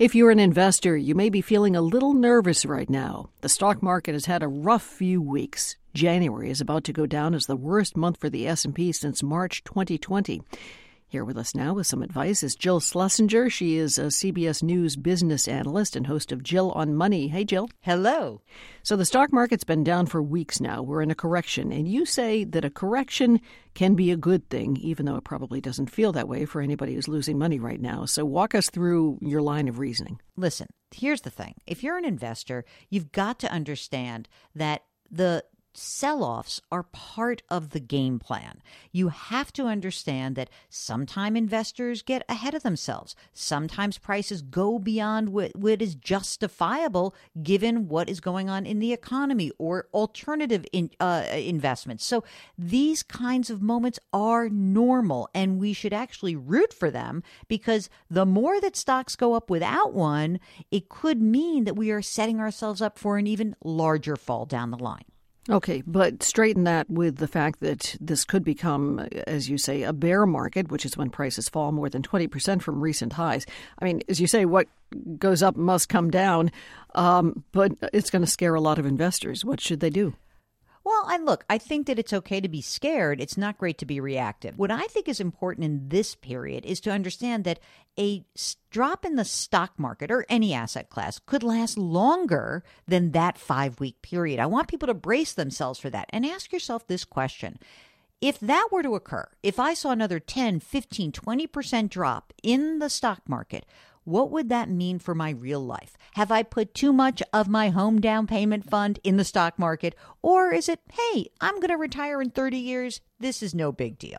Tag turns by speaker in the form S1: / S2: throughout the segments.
S1: If you're an investor, you may be feeling a little nervous right now. The stock market has had a rough few weeks. January is about to go down as the worst month for the S&P since March 2020. Here with us now with some advice is Jill Schlesinger. She is a CBS News business analyst and host of Jill on Money. Hey, Jill.
S2: Hello.
S1: So the stock market's been down for weeks now. We're in a correction. And you say that a correction can be a good thing, even though it probably doesn't feel that way for anybody who's losing money right now. So walk us through your line of reasoning.
S2: Listen, here's the thing. If you're an investor, you've got to understand that the sell-offs are part of the game plan. You have to understand that sometimes investors get ahead of themselves. Sometimes prices go beyond what is justifiable given what is going on in the economy or alternative investments. So these kinds of moments are normal, and we should actually root for them, because the more that stocks go up without one, it could mean that we are setting ourselves up for an even larger fall down the line.
S1: Okay, but straighten that with the fact that this could become, as you say, a bear market, which is when prices fall more than 20% from recent highs. I mean, as you say, what goes up must come down, but it's going to scare a lot of investors. What should they do?
S2: Well, I think that it's okay to be scared. It's not great to be reactive. What I think is important in this period is to understand that a drop in the stock market or any asset class could last longer than that 5-week period. I want people to brace themselves for that and ask yourself this question. If that were to occur, if I saw another 10, 15, 20% drop in the stock market, what would that mean for my real life? Have I put too much of my home down payment fund in the stock market? Or is it, hey, I'm going to retire in 30 years. This is no big deal.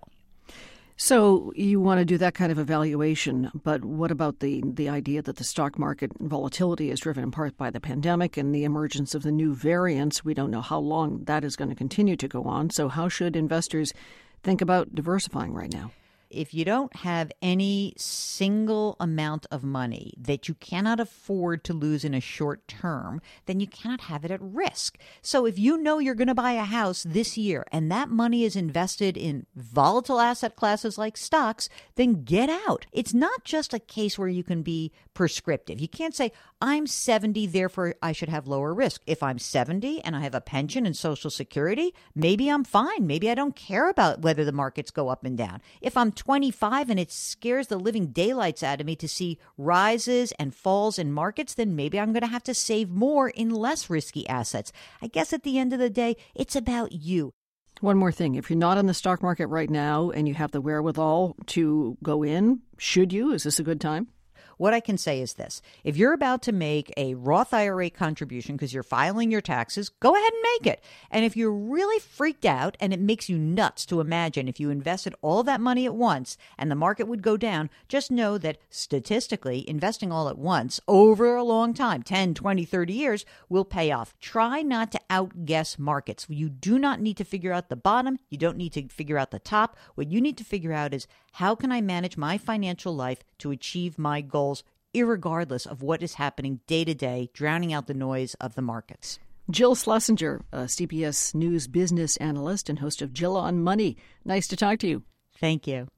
S1: So you want to do that kind of evaluation, but what about the idea that the stock market volatility is driven in part by the pandemic and the emergence of the new variants? We don't know how long that is going to continue to go on. So how should investors think about diversifying right now?
S2: If you don't have any single amount of money that you cannot afford to lose in a short term, then you cannot have it at risk. So if you know you're going to buy a house this year and that money is invested in volatile asset classes like stocks, then get out. It's not just a case where you can be prescriptive. You can't say, I'm 70, therefore I should have lower risk. If I'm 70 and I have a pension and Social Security, maybe I'm fine. Maybe I don't care about whether the markets go up and down. If I'm 25 and it scares the living daylights out of me to see rises and falls in markets, then maybe I'm going to have to save more in less risky assets. I guess at the end of the day, it's about you.
S1: One more thing. If you're not in the stock market right now and you have the wherewithal to go in, should you? Is this a good time?
S2: What I can say is this. If you're about to make a Roth IRA contribution because you're filing your taxes, go ahead and make it. And if you're really freaked out and it makes you nuts to imagine if you invested all that money at once and the market would go down, just know that statistically, investing all at once over a long time, 10, 20, 30 years, will pay off. Try not to outguess markets. You do not need to figure out the bottom. You don't need to figure out the top. What you need to figure out is, how can I manage my financial life to achieve my goals, irregardless of what is happening day to day, drowning out the noise of the markets?
S1: Jill Schlesinger, a CBS News business analyst and host of Jill on Money. Nice to talk to you.
S2: Thank you.